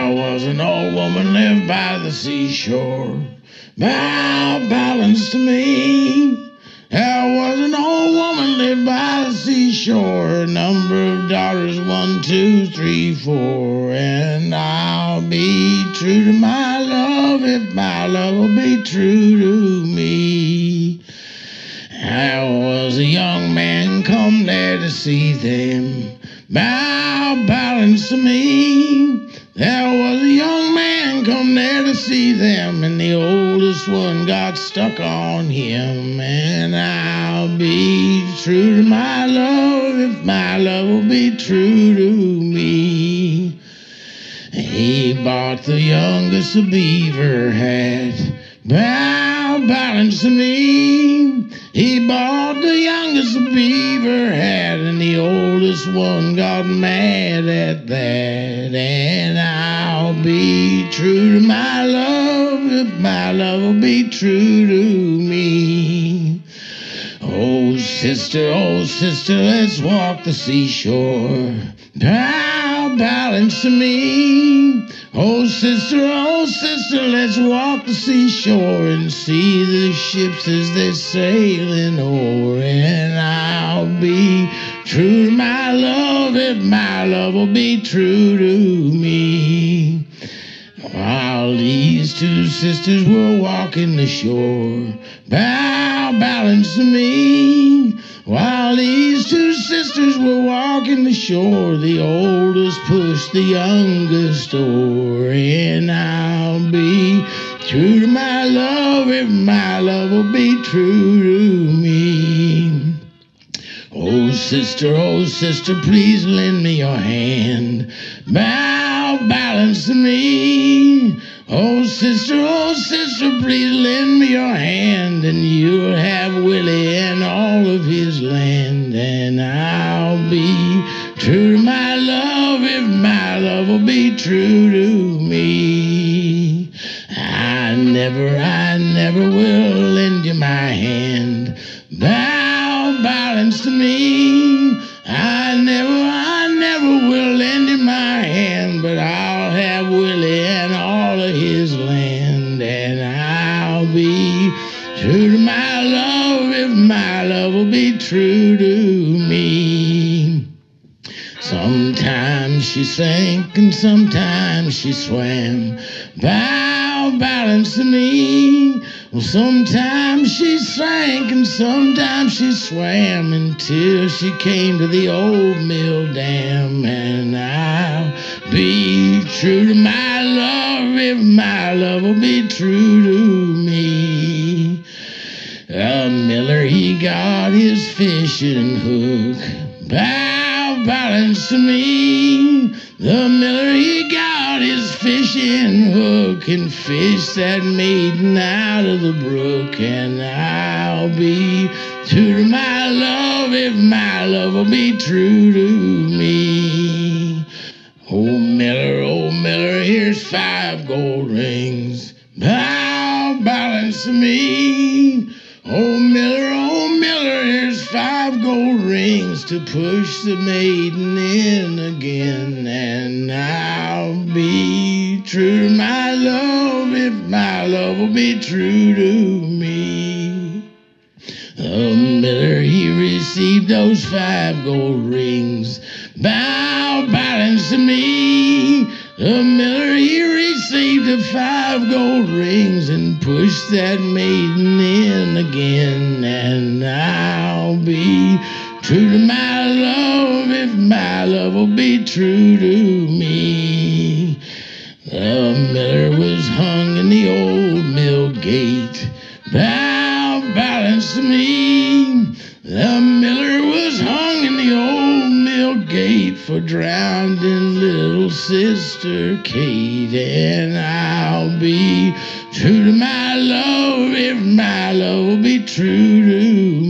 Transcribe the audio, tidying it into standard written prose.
There was an old woman lived by the seashore, balanced to me. There was an old woman lived by the seashore, a number of daughters, 1, 2, 3, 4. And I'll be true to my love if my love will be true to me. There was a young man come there to see them, balanced to me. There was a young man come there to see them, and the oldest one got stuck on him. And I'll be true to my love if my love will be true to me. He bought the youngest a beaver hat, balanced to me. He bought the youngest a beaver hat, and the oldest one got mad at that. And I'll be true to my love if my love will be true to me. Oh sister, let's walk the seashore, balanced to me. Oh sister, let's walk the seashore and see the ships as they're sailing o'er. And I'll be true to my love if my love will be true to me. While these two sisters were walking the shore, balanced to me. While these two sisters were walking the shore, the oldest pushed the youngest o'er. And I'll be true to my love if my love will be true to me. Oh sister, please lend me your hand, balanced to me. Oh sister, please lend me your hand, and you'll have Willie and all of his land. And I'll be true to my love if my love will be true to me. I never will lend you my hand, balanced to me. I never will lend you my hand, but I'll have Willie and all of his land. And I'll be true to my love if my love will be true to me. Sometimes she sank and sometimes she swam, balanced to me. Well, sometimes she sank and sometimes she swam until she came to the old mill dam. And I'll be true to my love if my love will be true to me. The miller, he got his fishing hook, balanced to me. The miller, he got his fishing hook and fished that maiden out of the brook. And I'll be true to my love if my love will be true to me. Oh miller, here's 5 gold rings, balanced to me. Oh miller, here's 5 gold rings to push the maiden in again. And I'll be true to my love if my love will be true to me. The miller, he received those 5 gold rings, balanced to me. The miller, he received the 5 gold rings and pushed that maiden in again. And I'll be true to my love if my love will be true to me. The miller was hung in the old mill gate, balanced to me. The miller was hung in the old mill gate for drowning little sister Kate. And I'll be true to my love if my love will be true to